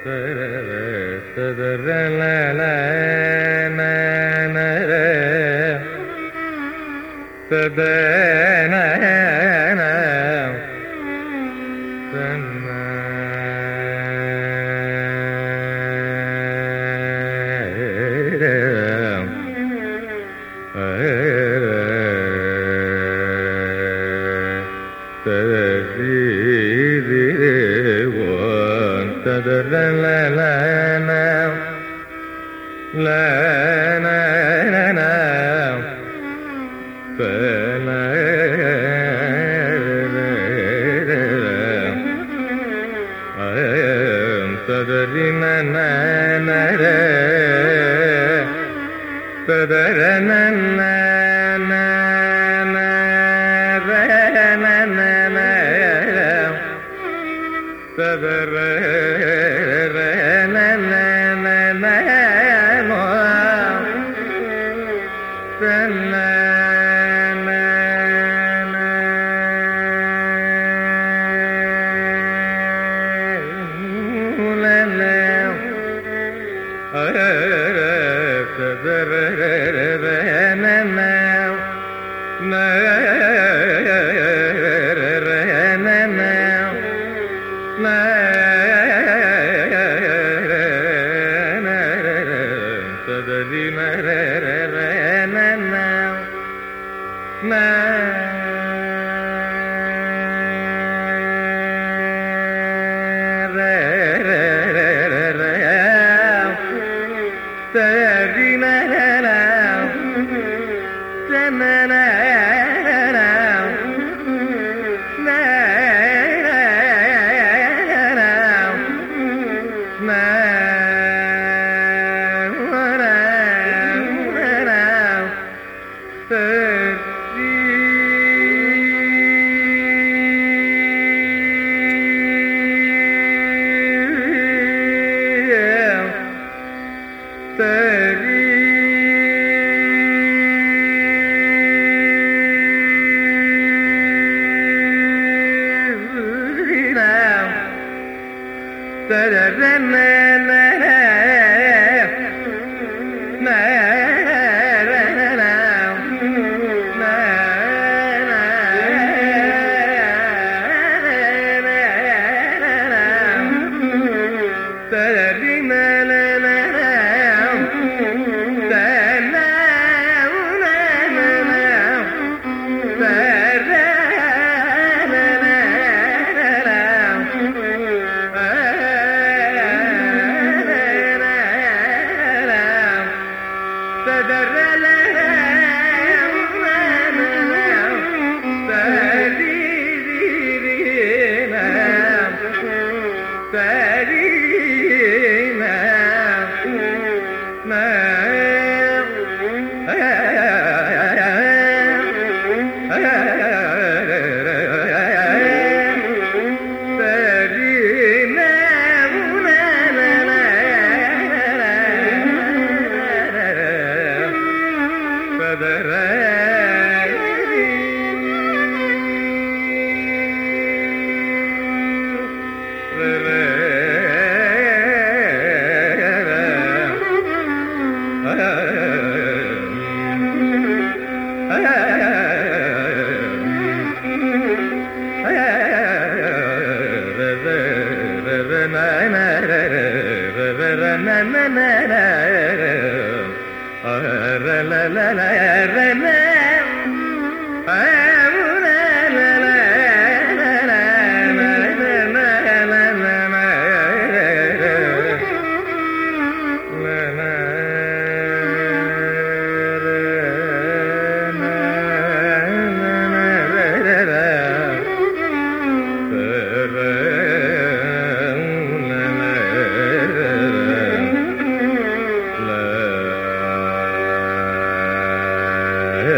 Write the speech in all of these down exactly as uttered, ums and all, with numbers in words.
la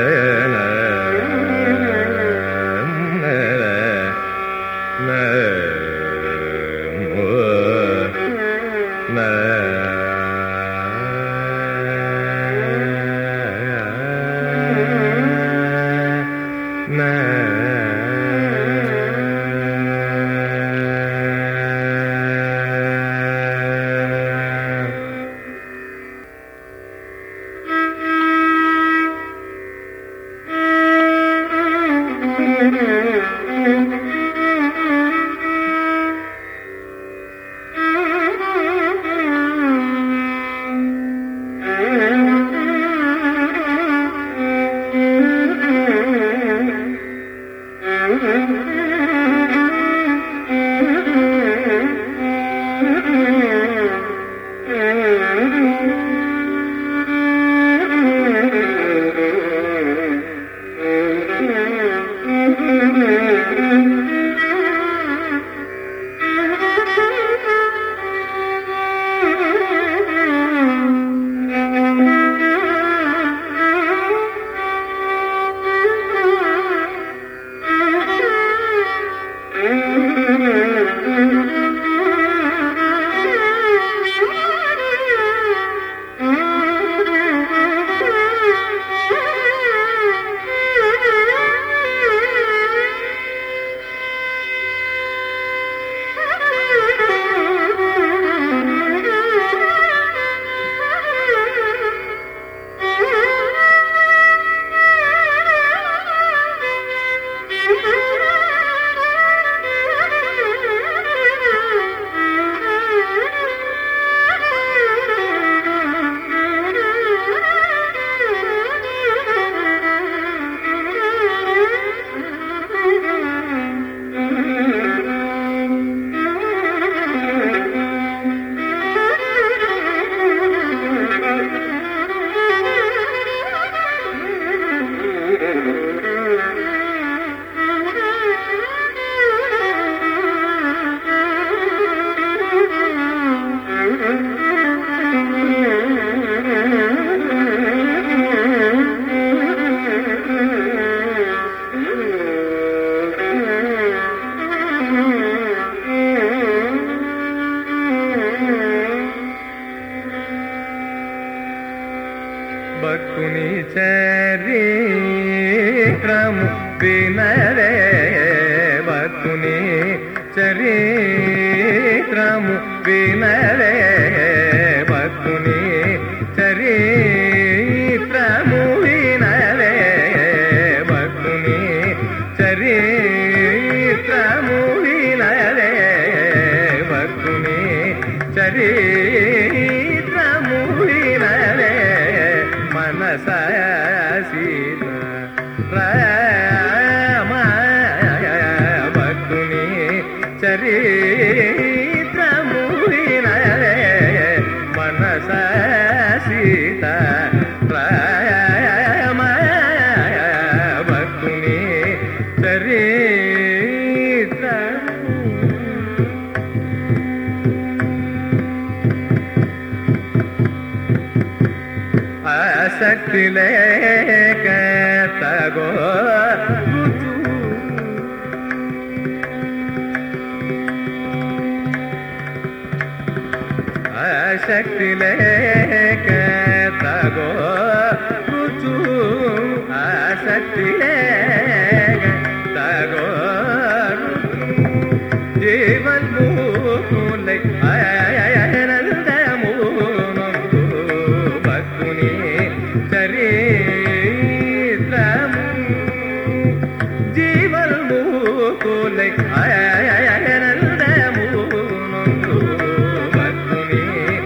భక్తుని చరిత్రము వినరే భక్తుని చరిత్రము వినరే భక్తుని చరిత్రము వినరే భక్తుని చరిత్రము వినరే భక్తుని చరిత్రము వినరే మనస సీత రామ భక్తుని చరిత్రము వినరే మనస సీత రామ భక్తుని చరిత్రము ఆసక్తి లేక తగో ఆసక్తి లేక తగో రుచు ఆసక్తి లేక తగో జీవన్ మూలై ఆనందము భక్తుని చరిత్రము జీవన్ మూలై ఆనందము భక్తుని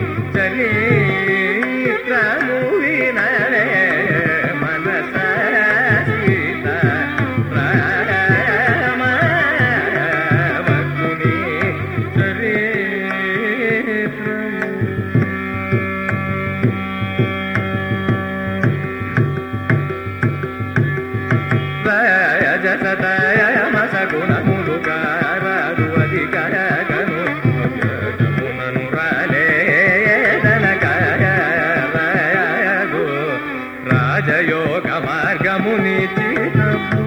చరిత్రము వినరే మనస సీత రామ భక్తుని చరిత్రము రజతయమస గుణములు కారాదు అధికారగను మునను రాలేదనకాయగు రాజయోగ మార్గముని చిత్తము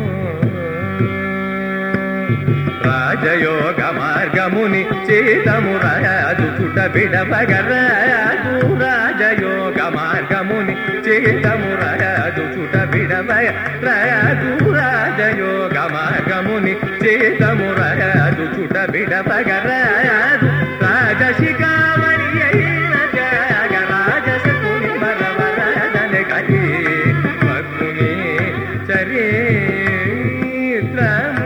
రాజయోగ మార్గముని చేతము రాజు చుట బిడబగరాజు రాజయోగ మార్గముని చేతము రాజు చుట బిడబగ రాజు రాజయోగ మార్గముని చేతము రాజు చుట బిడబగరాజు రాజశిఖామణి అయిన జగ రాజశకుని బలవరదన కలి భక్తుని చరిత్రము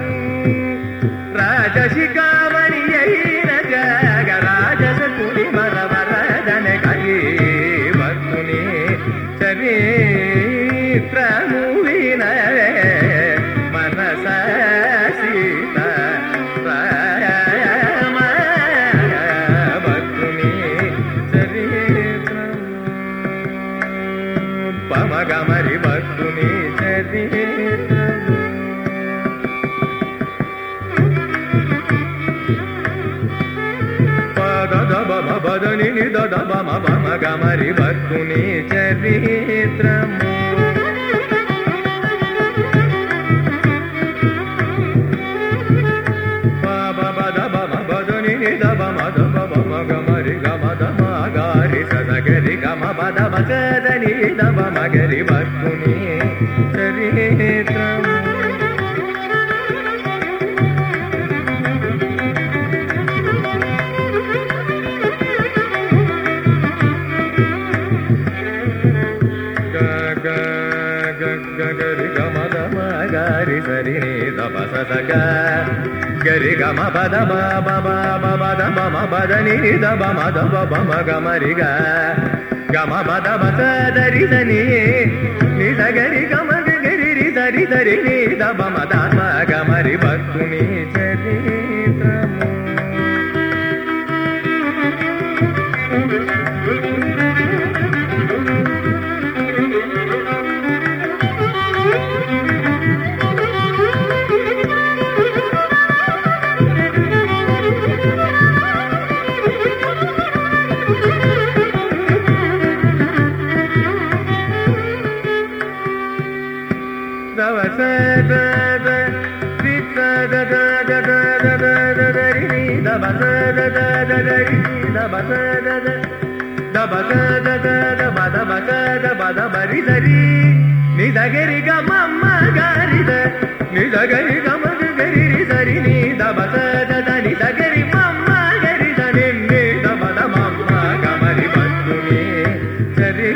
రాజశిఖామణి అయిన జగ రాజశకుని బలవరదన కలి భక్తుని చరిత్రము వినరే మనస సీత రామ భక్తుని చరిత్రము పమగమరి భక్తుని చరిత్రము పద బమ పదని నిద బమ పమగమరి భక్తుని చరిత్రము గరి గమ పద మగరి దమ మగరి భక్తుని చరిత్రము గరి గమ దమ గరి సరి దమ సగ గరి గమ పద బమ బమ దమ పద ని దమ మద బమ గమరి గ గమ పద బస దరి దని ని గరి గమ గరి రి దరి దరి ని దమ మద గమరి భక్తుని చరిత్రము da ba da da da ba da ba సద పద బరి సరి నిద గరి గమ గారిద నిద గరి గమ గరి సరి నిద బసద నిద గరి మమ్మ గరి దని నిద పద మమ్మ గమరి పద్దుని సరి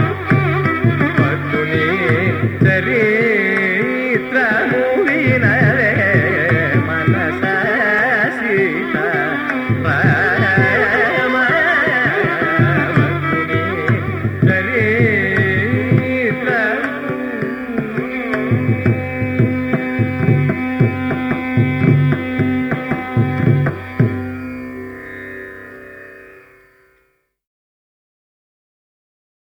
చరిత్రము వినయ